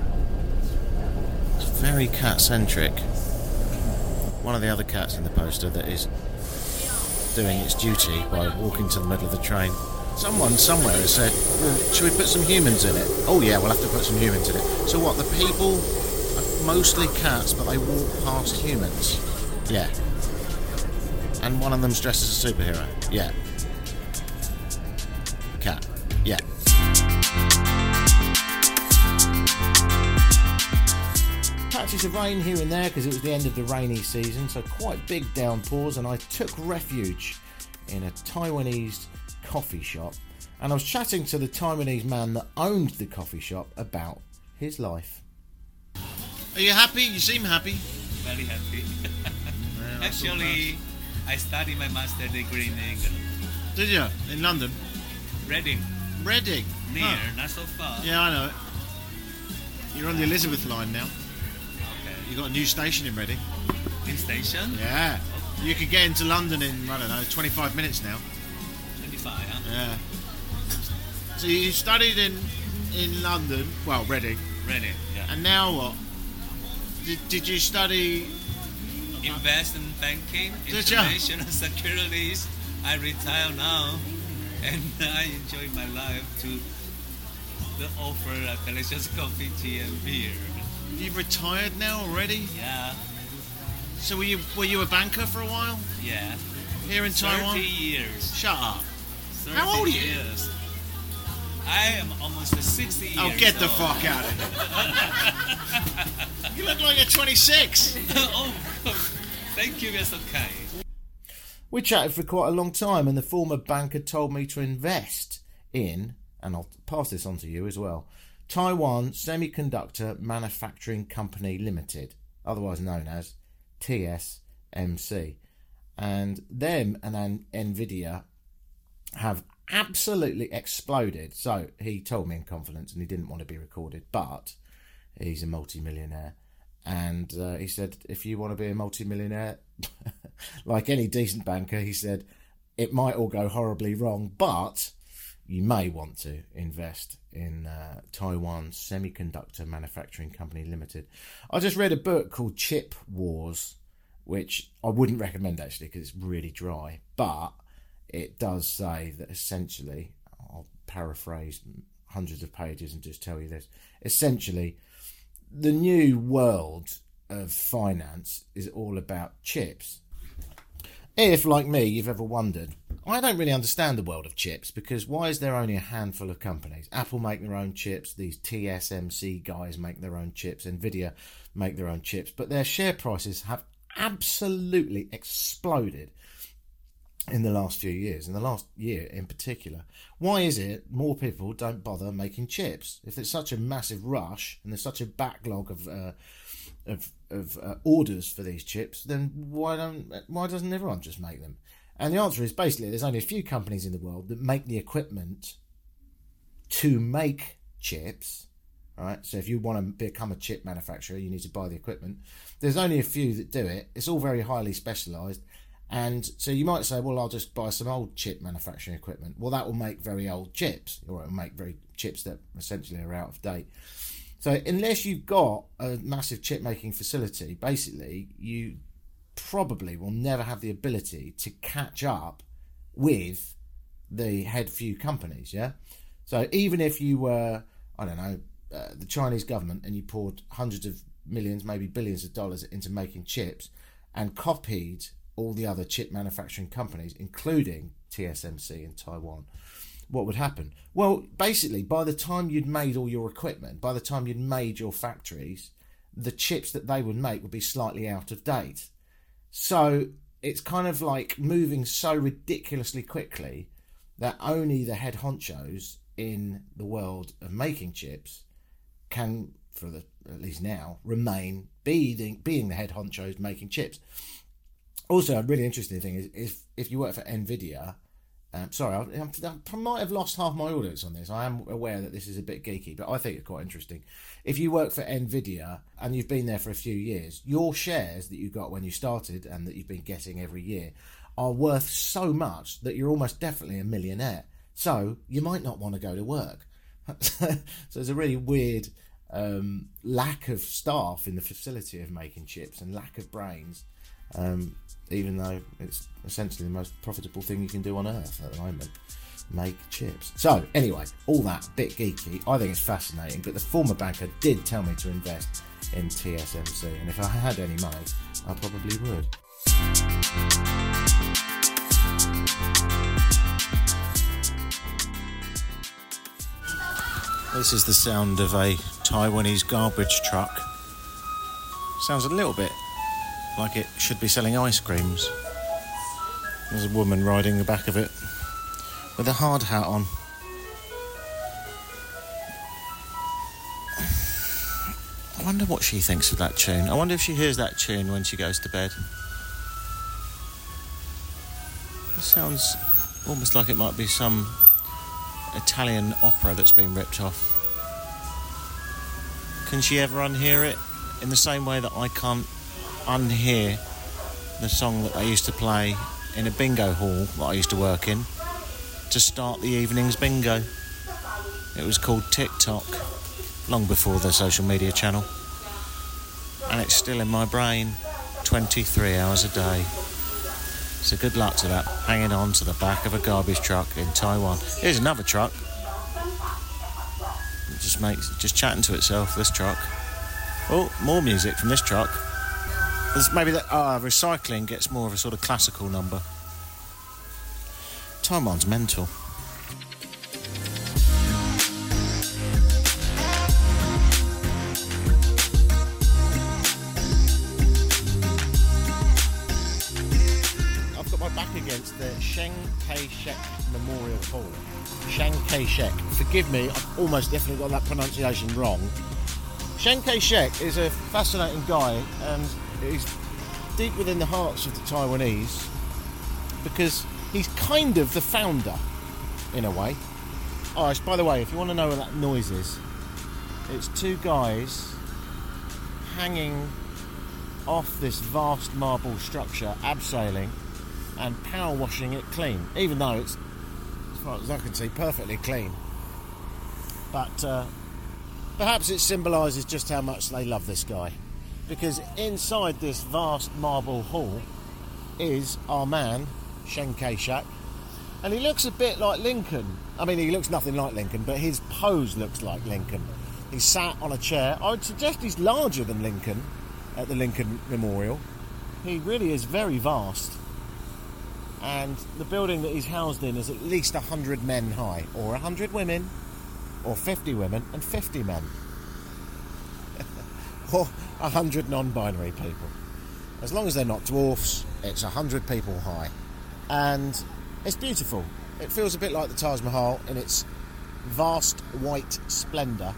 It's very cat-centric. One of the other cats in the poster that is doing its duty by walking to the middle of the train. Someone somewhere has said, well, should we put some humans in it? Oh yeah, we'll have to put some humans in it. So what, the people are mostly cats, but they walk past humans? Yeah. And one of them's dressed as a superhero? Yeah. Cat? Yeah. Patches of rain here and there because it was the end of the rainy season, so quite big downpours, and I took refuge in a Taiwanese coffee shop, and I was chatting to the Taiwanese man that owned the coffee shop about his life. Are you happy? You seem happy.
Very happy. Actually, I studied my master degree in England.
Did you? In London?
Reading.
Reading?
Near,
Huh.
not so far.
Yeah, I know it. You're on the Elizabeth line now.
Okay.
You got a new station in Reading.
In station?
Yeah. You could get into London in, I don't know, 25 minutes now.
25, huh?
Yeah. So you studied in London, well, Reading,
Reading, yeah.
and now what? Did you study?
Investment banking,
Did ya?
international securities. I retire now, and I enjoy my life to the offer of delicious coffee, tea, and beer.
You've retired now already?
Yeah,
So were you a banker for a while
yeah.
here in
30
Taiwan?
years.
Shut up.
30
How old are you?
years. I am almost 60 years
Oh, get the
old.
fuck out of here. You look like you're 26.
Oh, thank you, you're so kind.
We chatted for quite a long time, and the former banker told me to invest in, and I'll pass this on to you as well, Taiwan Semiconductor Manufacturing Company Limited, otherwise known as TSMC. And them and Nvidia have absolutely exploded. So he told me in confidence, and he didn't want to be recorded, but he's a multi-millionaire. And he said, if you want to be a multi-millionaire, like any decent banker, he said, it might all go horribly wrong, but you may want to invest in Taiwan Semiconductor Manufacturing Company Limited. I just read a book called Chip Wars, which I wouldn't recommend actually because it's really dry, but it does say that essentially, I'll paraphrase hundreds of pages and just tell you this, essentially the new world of finance is all about chips. If, like me, you've ever wondered, I don't really understand the world of chips, because why is there only a handful of companies? Apple make their own chips, these TSMC guys make their own chips, Nvidia make their own chips, but their share prices have absolutely exploded in the last few years, in the last year in particular. Why is it more people don't bother making chips? If there's such a massive rush and there's such a backlog of orders for these chips, then why doesn't everyone just make them? And the answer is basically there's only a few companies in the world that make the equipment to make chips. Right? So if you want to become a chip manufacturer, you need to buy the equipment. There's only a few that do it. It's all very highly specialised. And so you might say, well, I'll just buy some old chip manufacturing equipment. Well, that will make very old chips, or it will make very chips that essentially are out of date. So unless you've got a massive chip making facility, basically you probably will never have the ability to catch up with the head few companies. Yeah. So even if you were, I don't know, the Chinese government, and you poured hundreds of millions, maybe billions of dollars into making chips and copied all the other chip manufacturing companies, including TSMC in Taiwan, what would happen? Well, basically, by the time you'd made all your equipment, by the time you'd made your factories, the chips that they would make would be slightly out of date. So it's kind of like moving so ridiculously quickly that only the head honchos in the world of making chips can, at least now, remain being the head honchos making chips. Also, a really interesting thing is if you work for Nvidia, I might have lost half my audience on this. I am aware that this is a bit geeky, but I think it's quite interesting. If you work for Nvidia and you've been there for a few years, your shares that you got when you started and that you've been getting every year are worth so much that you're almost definitely a millionaire. So you might not want to go to work. So there's a really weird lack of staff in the facility of making chips and lack of brains. Even though it's essentially the most profitable thing you can do on earth at the moment, make chips. So anyway, all that bit geeky, I think it's fascinating, but the former banker did tell me to invest in TSMC, and if I had any money, I probably would. This is the sound of a Taiwanese garbage truck. Sounds a little bit like it should be selling ice creams. There's a woman riding the back of it with a hard hat on. I wonder what she thinks of that tune. I wonder if she hears that tune when she goes to bed. It sounds almost like it might be some Italian opera that's been ripped off. Can she ever unhear it? In the same way that I can't unhear the song that they used to play in a bingo hall that I used to work in to start the evening's bingo. It was called TikTok, long before the social media channel, and it's still in my brain 23 hours a day. So good luck to that, hanging on to the back of a garbage truck in Taiwan. Here's another truck. It just chatting to itself, this truck. Oh, more music from this truck. There's maybe that recycling gets more of a sort of classical number. Taiwan's mental. I've got got my back against the Chiang Kai-shek Memorial Hall. Chiang Kai-shek. Forgive me, I've almost definitely got that pronunciation wrong. Chiang Kai-shek is a fascinating guy, and he's deep within the hearts of the Taiwanese because he's kind of the founder, in a way. Oh, by the way, if you want to know what that noise is, it's two guys hanging off this vast marble structure, abseiling and power washing it clean, even though it's, as far as I can see, perfectly clean. But perhaps it symbolises just how much they love this guy, because inside this vast marble hall is our man Chiang Kai-shek, and he looks a bit like Lincoln. I mean, he looks nothing like Lincoln, but his pose looks like Lincoln. He's sat on a chair. I would suggest he's larger than Lincoln at the Lincoln Memorial. He really is very vast, and the building that he's housed in is at least 100 men high, or 100 women, or 50 women and 50 men, or 100 non-binary people. As long as they're not dwarfs, it's 100 people high, and it's beautiful. It feels a bit like the Taj Mahal in its vast white splendour.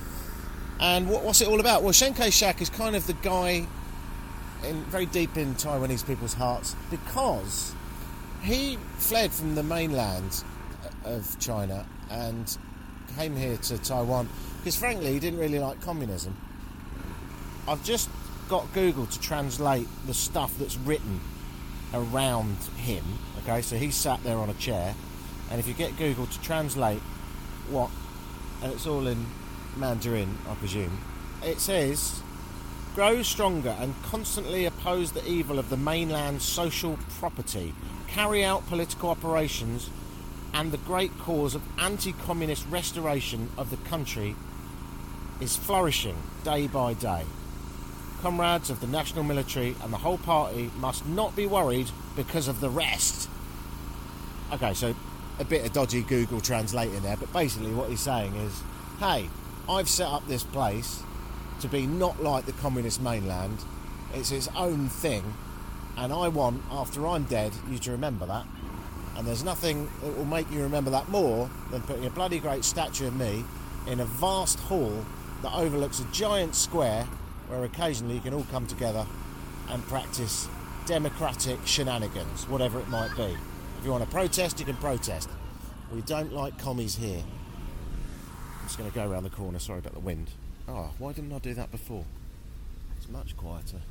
And what's it all about? Well, Chiang Kai-shek is kind of the guy very deep in Taiwanese people's hearts, because he fled from the mainland of China and came here to Taiwan because, frankly, he didn't really like communism. I've just got Google to translate the stuff that's written around him. Okay, so he's sat there on a chair, and if you get Google to translate what, and it's all in Mandarin, I presume, it says, grow stronger and constantly oppose the evil of the mainland's social property, carry out political operations, and the great cause of anti-communist restoration of the country is flourishing day by day. Comrades of the national military and the whole party must not be worried because of the rest. Okay, so a bit of dodgy Google translating there, but basically what he's saying is, hey, I've set up this place to be not like the communist mainland. It's its own thing, and I want, after I'm dead, you to remember that. And there's nothing that will make you remember that more than putting a bloody great statue of me in a vast hall that overlooks a giant square where occasionally you can all come together and practice democratic shenanigans, whatever it might be. If you want to protest, you can protest. We don't like commies here. I'm just going to go around the corner, sorry about the wind. Oh, why didn't I do that before? It's much quieter.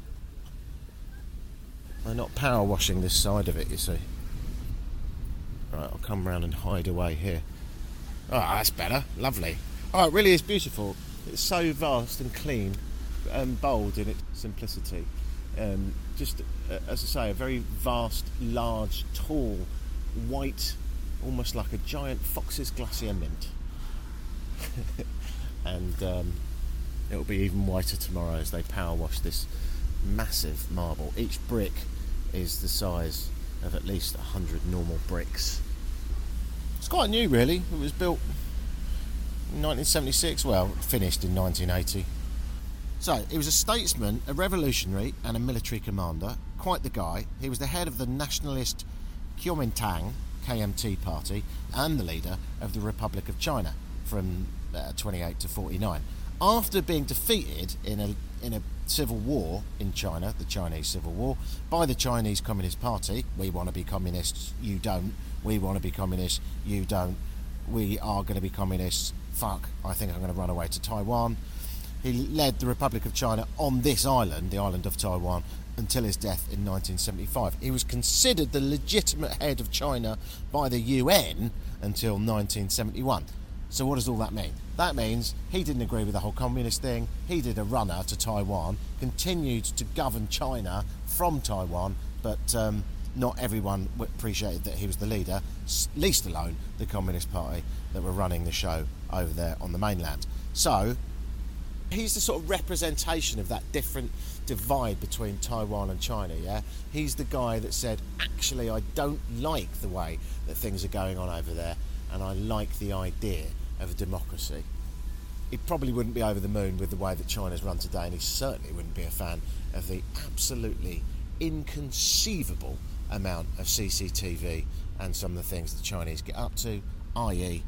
They're not power washing this side of it, you see. Right, I'll come round and hide away here. Oh, that's better. Lovely. Oh, it really is beautiful. It's so vast and clean and bold in its simplicity. Just, as I say, a very vast, large, tall, white, almost like a giant Fox's Glacier mint. And it'll be even whiter tomorrow as they power wash this massive marble. Each brick is the size of at least 100 normal bricks. It's quite new, really. It was built in 1976, well, finished in 1980. So, he was a statesman, a revolutionary and a military commander. Quite the guy. He was the head of the nationalist Kuomintang, KMT party, and the leader of the Republic of China from 28 to 49. After being defeated in a civil war in China, the Chinese Civil War, by the Chinese Communist Party, we want to be communists, you don't. We want to be communists, you don't. We are going to be communists, fuck, I think I'm going to run away to Taiwan. He led the Republic of China on this island, the island of Taiwan, until his death in 1975. He was considered the legitimate head of China by the UN until 1971. So what does all that mean? That means he didn't agree with the whole communist thing. He did a runner to Taiwan, continued to govern China from Taiwan, but not everyone appreciated that he was the leader, least alone the Communist Party that were running the show over there on the mainland. So he's the sort of representation of that different divide between Taiwan and China, yeah? He's the guy that said, actually, I don't like the way that things are going on over there, and I like the idea of a democracy. He probably wouldn't be over the moon with the way that China's run today, and he certainly wouldn't be a fan of the absolutely inconceivable amount of CCTV and some of the things the Chinese get up to, i.e.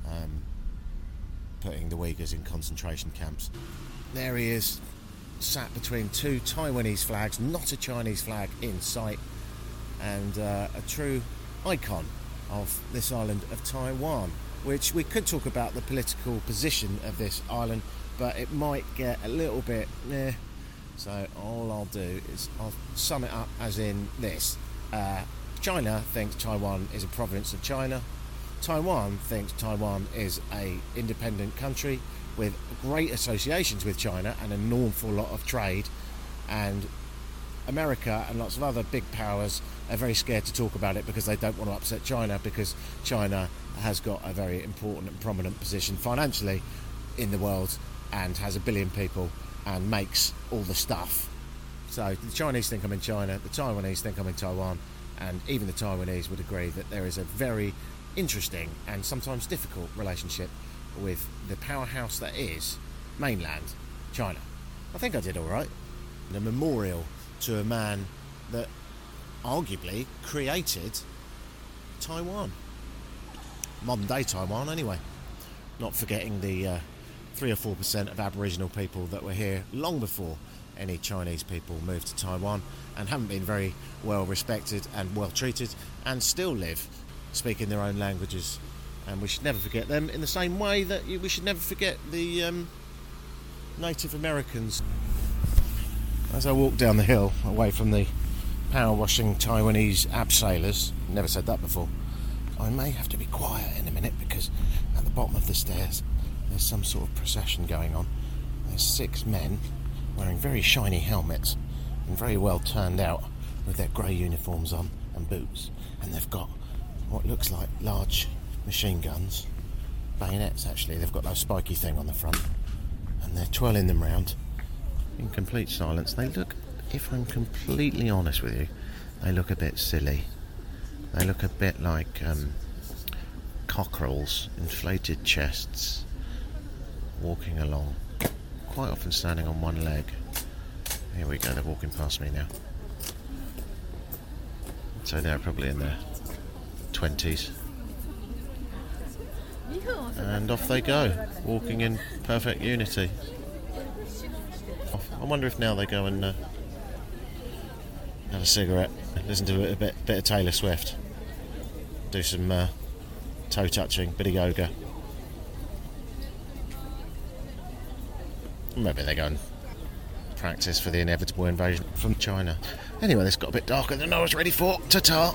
Putting the Uyghurs in concentration camps. There he is, sat between two Taiwanese flags, not a Chinese flag in sight, and a true icon of this island of Taiwan, which we could talk about the political position of this island, but it might get a little bit so all I'll do is I'll sum it up as in this. China thinks Taiwan is a province of China. Taiwan thinks Taiwan is a independent country with great associations with China and an awful lot of trade, and America and lots of other big powers are very scared to talk about it because they don't want to upset China, because China has got a very important and prominent position financially in the world and has 1 billion people and makes all the stuff. So the Chinese think I'm in China, the Taiwanese think I'm in Taiwan, and even the Taiwanese would agree that there is a very interesting and sometimes difficult relationship with the powerhouse that is mainland China. I think I did all right. A memorial to a man that arguably created Taiwan, modern day Taiwan anyway, not forgetting the 3 or 4% of Aboriginal people that were here long before any Chinese people moved to Taiwan and haven't been very well respected and well treated and still live speaking their own languages, and we should never forget them, in the same way that we should never forget the Native Americans. As I walk down the hill away from the power washing Taiwanese abseilers, never said that before, I may have to be quiet in a minute because at the bottom of the stairs there's some sort of procession going on. There's 6 men wearing very shiny helmets and very well turned out with their grey uniforms on and boots, and they've got what looks like large machine guns, bayonets actually. They've got that spiky thing on the front and they're twirling them round in complete silence. They look, if I'm completely honest with you, they look a bit silly. They look a bit like cockerels, inflated chests, walking along, quite often standing on one leg. Here we go, they're walking past me now. So they're probably in their 20s. And off they go, walking in perfect unity. I wonder if now they go and have a cigarette, listen to a bit of Taylor Swift, do some toe touching, bit of yoga. Maybe they go and practice for the inevitable invasion from China. Anyway, this got a bit darker than I was ready for. Ta-ta!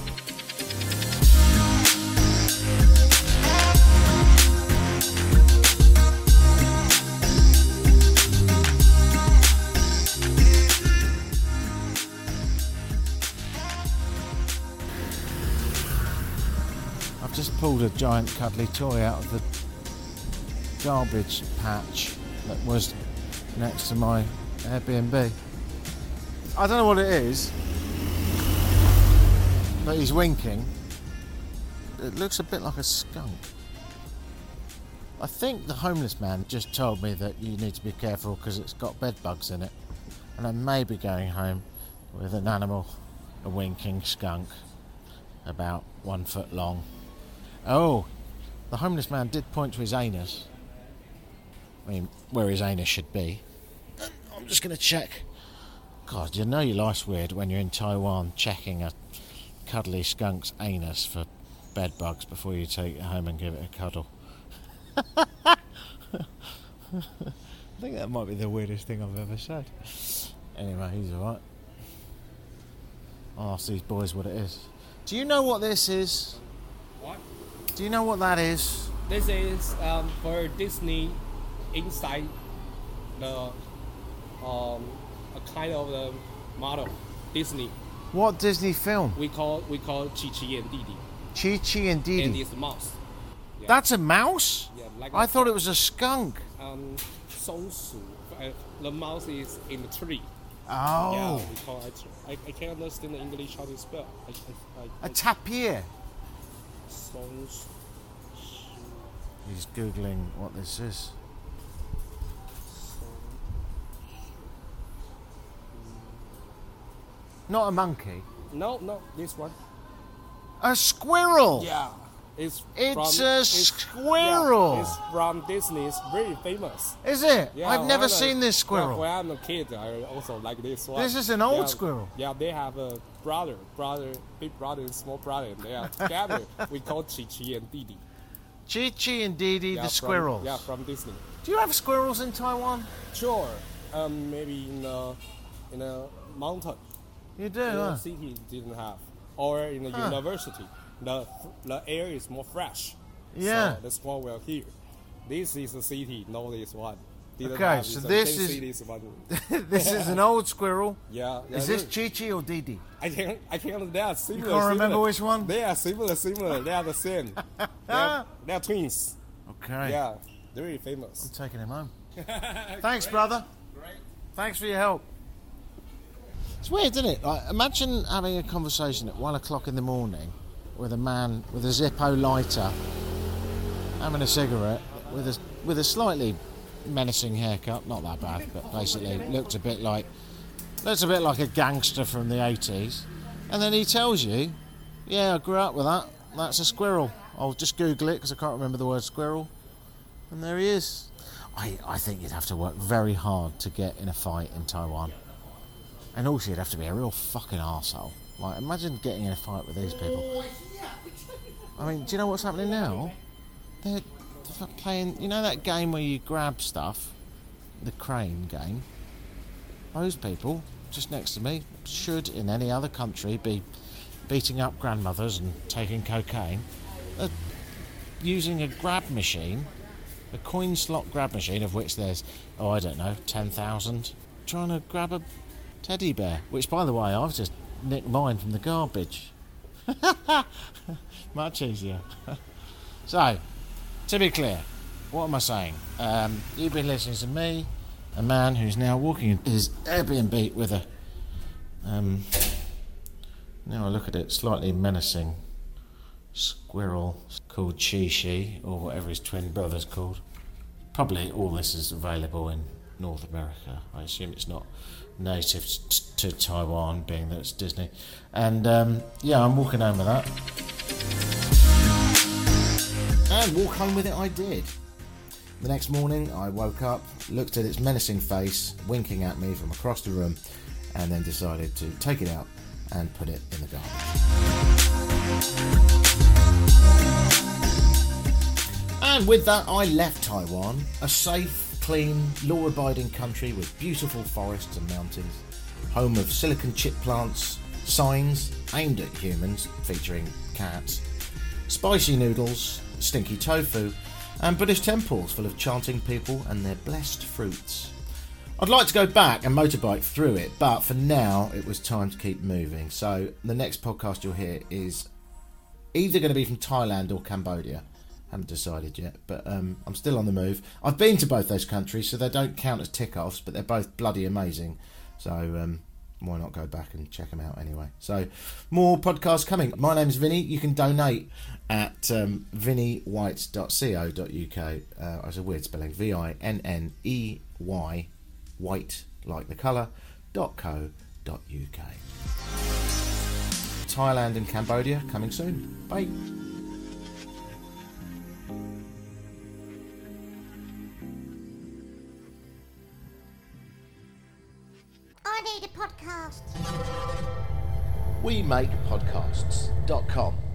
I've just pulled a giant cuddly toy out of the garbage patch that was next to my Airbnb. I don't know what it is, but he's winking. It looks a bit like a skunk. I think the homeless man just told me that you need to be careful because it's got bed bugs in it, and I may be going home with an animal, a winking skunk, about 1 foot long. Oh, the homeless man did point to his anus. I mean, where his anus should be. I'm just going to check. God, you know your life's weird when you're in Taiwan checking a cuddly skunk's anus for bed bugs before you take it home and give it a cuddle. I think that might be the weirdest thing I've ever said. Anyway, he's alright. I'll ask these boys what it is. Do you know what this is?
What?
Do you know what that is?
This is for Disney inside the a kind of the model Disney.
What Disney film?
We call Chi Chi and Didi.
Chi Chi and Didi.
And it's a mouse. Yeah.
That's a mouse?
Yeah, like
I thought it was a skunk.
Songsu. The mouse is in the tree.
Oh.
Yeah, we call it. I can't understand the English how to spell.
A tapir.
Songsu.
He's googling what this is. Not a monkey.
No, this one.
A squirrel.
Yeah. It's
squirrel.
Yeah, it's from Disney. It's very famous.
Is it?
Yeah,
I've never
when
seen this squirrel.
When I'm a kid, I also like this one.
This is an old
Yeah,
squirrel.
Yeah, they have a big brother, and small brother, and they are together. We call Chi Chi and Didi.
Chi Chi and Didi, the squirrels.
From Disney.
Do you have squirrels in Taiwan?
Sure. Maybe in a mountain.
You do,
In
huh?
a city didn't have, or in a university. The air is more fresh.
Yeah.
So that's what we're here. This is a city, not this one. Didn't
Okay,
have
so
it,
this
can
is-
see this one.
This is an old squirrel.
Yeah.
Is this Chi Chi or Didi?
I can't. They are similar.
You can't remember
similar.
which one?
They are similar. They are the same. they are twins.
Okay.
Yeah, they're very famous.
I'm taking him home. Thanks, brother.
Great.
Thanks for your help. It's weird, isn't it? Like, imagine having a conversation at 1 o'clock in the morning with a man with a Zippo lighter, having a cigarette, with a slightly menacing haircut. Not that bad, but basically looked a bit like a gangster from the 80s. And then he tells you, "Yeah, I grew up with that. That's a squirrel. I'll just Google it because I can't remember the word squirrel." And there he is. I think you'd have to work very hard to get in a fight in Taiwan. And also you'd have to be a real fucking arsehole. Like, imagine getting in a fight with these people. I mean, do you know what's happening now? They're playing, you know that game where you grab stuff? The crane game? Those people, just next to me, should in any other country be beating up grandmothers and taking cocaine. They're using a grab machine, a coin slot grab machine, of which there's, 10,000, trying to grab a teddy bear, which, by the way, I've just nicked mine from the garbage. Much easier. So, to be clear, what am I saying? You've been listening to me, a man who's now walking in his Airbnb with a, now I look at it, slightly menacing squirrel called Chi Chi, or whatever his twin brother's called. Probably all this is available in North America. I assume it's not native to Taiwan, being that it's Disney. And I'm walking home with that. And walk home with it I did. The next morning I woke up, looked at its menacing face, winking at me from across the room, and then decided to take it out and put it in the garbage. And with that I left Taiwan, a safe, clean, law-abiding country with beautiful forests and mountains, home of silicon chip plants, signs aimed at humans featuring cats, spicy noodles, stinky tofu, and Buddhist temples full of chanting people and their blessed fruits. I'd like to go back and motorbike through it, but for now it was time to keep moving. So the next podcast you'll hear is either going to be from Thailand or Cambodia. Haven't decided yet, but I'm still on the move. I've been to both those countries, so they don't count as tick-offs, but they're both bloody amazing. So why not go back and check them out anyway? So more podcasts coming. My name's Vinny. You can donate at vinnywhite.co.uk. It's a weird spelling. VINNEY, white like the colour, .co.uk. Thailand and Cambodia coming soon. Bye.
I need a podcast.
WeMakePodcasts.com